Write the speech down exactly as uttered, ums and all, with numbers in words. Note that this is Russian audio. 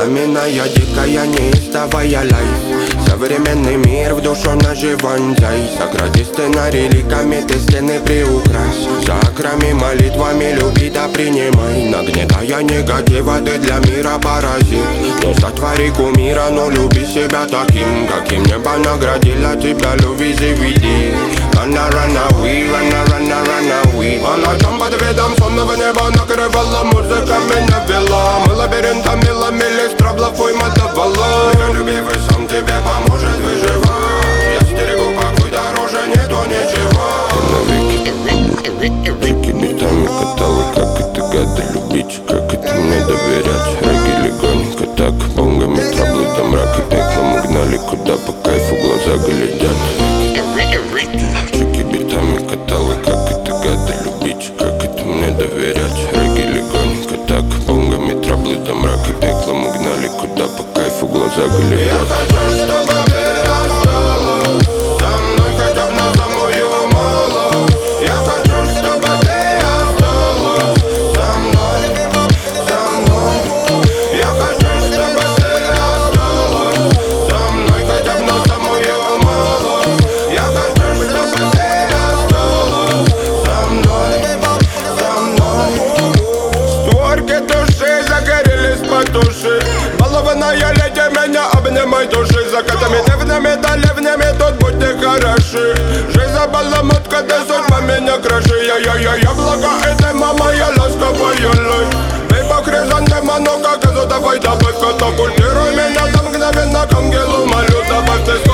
Пламенная, дикая, неистовая лайф. Современный мир в душу наживантай. Сократи сценарий ликами, ты стены приукрась. Чакрами, молитвами люби да принимай. Нагнетая негатива, ты для мира паразит. Не сотвори кумира, но люби себя таким, каким небо наградило тебя, люби, заведи. Run, run away, run, run, run away. Она там под видом сонного неба накрывала, музыка меня вела. Мы лабиринтами ломились, траблов уйма давала. Любивый сам тебе поможет выживать. Я стерегу покой дороже, нету ничего. Навеки, веки битами катала, как это гады любить, как это мне доверять. Раги легонько так, бонгами траблы до мрака пекла. Мы гнали куда по кайфу глаза глядят. Чеки битами катала, как это гады любить, как это мне доверять. Раги легонько так, бонгами траблы до мрака пекла. Мы гнали куда по кайфу глаза глядят. Я хочу, чтобы ты осталась со мной хотя бы на самую малость. Я хочу, чтобы ты осталась со мной, со мной. Я хочу, чтобы ты осталась со мной хотя бы на самую малость. Я хочу, чтобы ты осталась со мной, со мной. Створки души загорелись потуши. Балованная леди, меня обнимай души. Закатами дневными да ливнями тут будьте хороши. Жизнь забаламутка, да судьба меня краши. Я-я-я-я, блага это мама, я ласковая лой. Бей по хризантема, ну как это давай добавь. Катапультируй меня там мгновенно к ангелу молю. Добавь ты